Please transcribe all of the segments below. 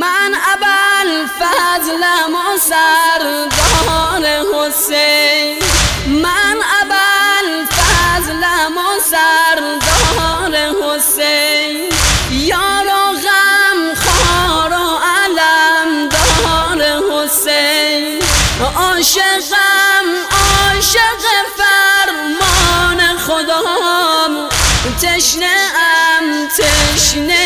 من ابوالفضلم و سردار حسین، من ابوالفضلم و سردار حسین، یار و غم خوار و علمدار حسین، عاشقم عاشق فرمان خدام، تشنه ام تشنه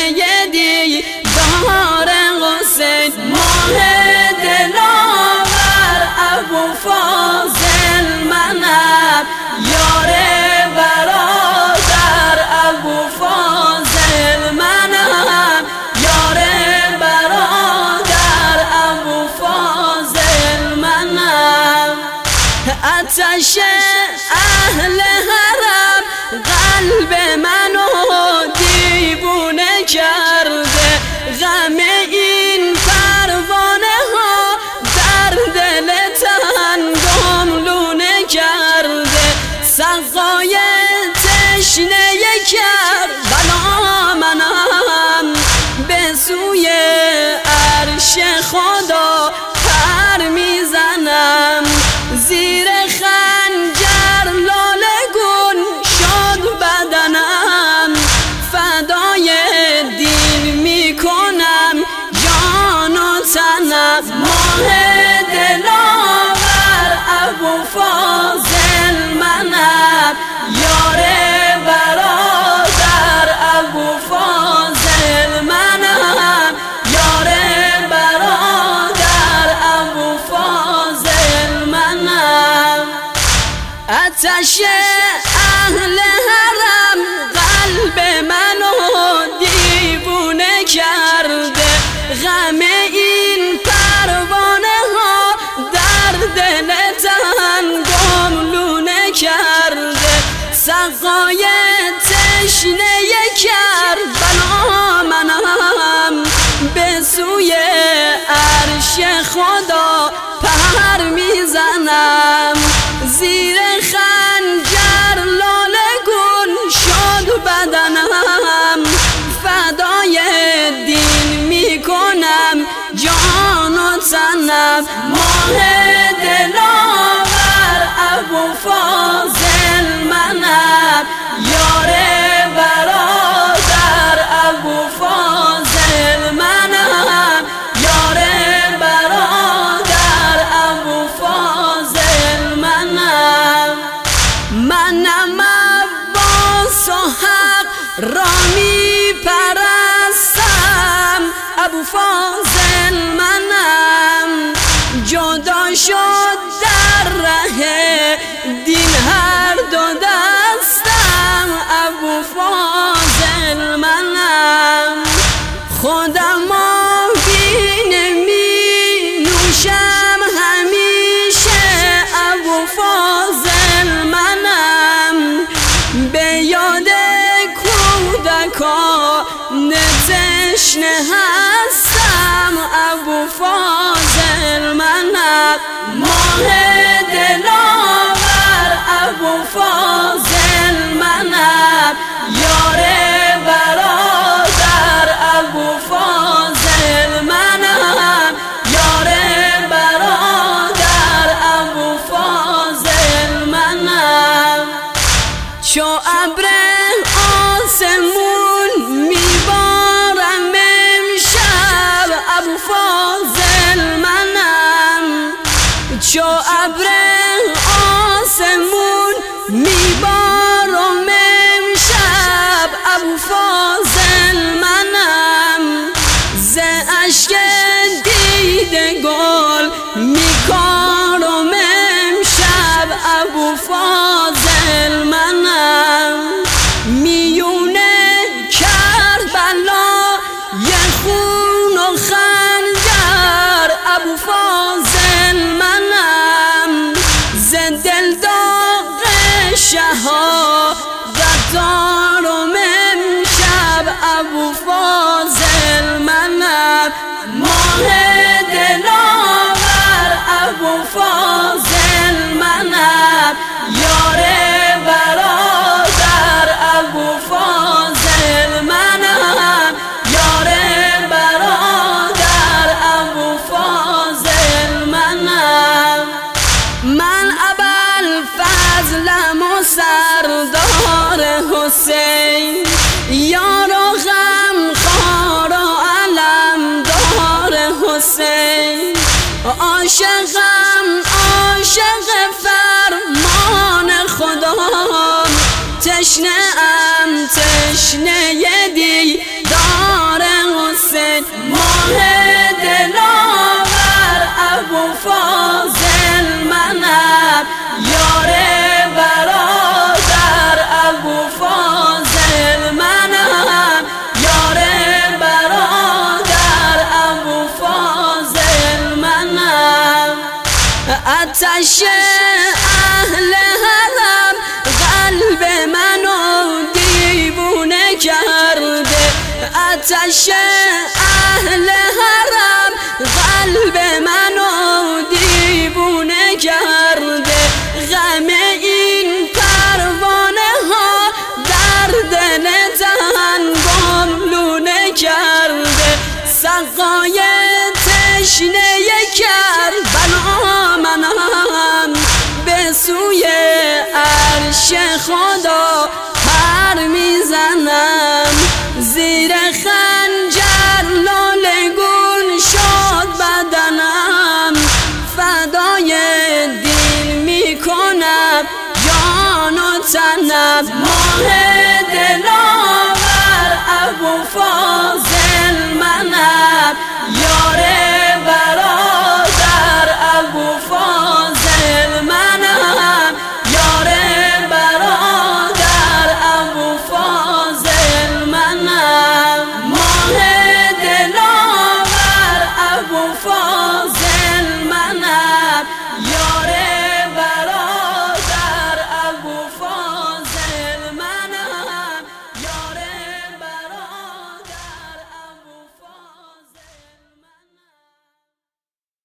دیدار حسین. ماه دلاور ابوالفاضل منم، یار برادر ابوالفاضل منم، یار برادر ابوالفاضل منم. آتش اهل حرم قلب منو دیوونه کرده، غم این پروانه ها در دل تنگم لونه کرده، سقای تشنه کربلا منم، به سوی عرش خدا پر میزنم، زیر خنجر لاله گون شد بدنم، فدای دین میکنم جان و تنم. ماه دلاور ابوالفاضل منم، یار برادر ابوالفاضل منم، یار برادر ابوالفاضل منم. آتش اهل حرم قلب منو دیوونه کرده، غم این پروانه ها در دل تنگم لونه کرده، سقای تشنه کربلا منم، به سوی عرش خدا پر میزنم، زیر خنجر لاله گون شد بدنم، فدای دین میکنم جان و تنم. ماه دلاور ابوالفاضل منم، یار برادر ابوالفاضل منم، یار برادر ابوالفاضل منم. منم عباس و حق را میپرستم، ابوالفاضل منم، جدا شد در ره دین هر دو دستم، ابوالفاضل منم، خودم آبین می نوشم همیشه، ابوالفاضل منم، به یاد کودکان تشنه هستم، ابوالفاضل منم. ماه دلاور ابوالفاضل منم، یار برادر ابوالفاضل منم، یار برادر ابوالفاضل منم. چو ابر آسمون میبارم عاشقم عاشق فرمان خدا، تشنه‌ام تشنه دیدار حسین. ماه دلاور ابوالفاضل منم، یار برادر ابوالفاضل منم، یار برادر ابوالفاضل منم. آتش اهل حرم قلب منو دیوونه کرده، آتش اهل حرم قلب منو دیوونه کرده. غم این پروانه ها در دل تنگم لونه کرده. سقای تشنه کربلا منم، به سوی عرش خدا پر میزنم. زیر خنجر لالگون شد بدنم، فدای دین میکنم جان و تنم. ماه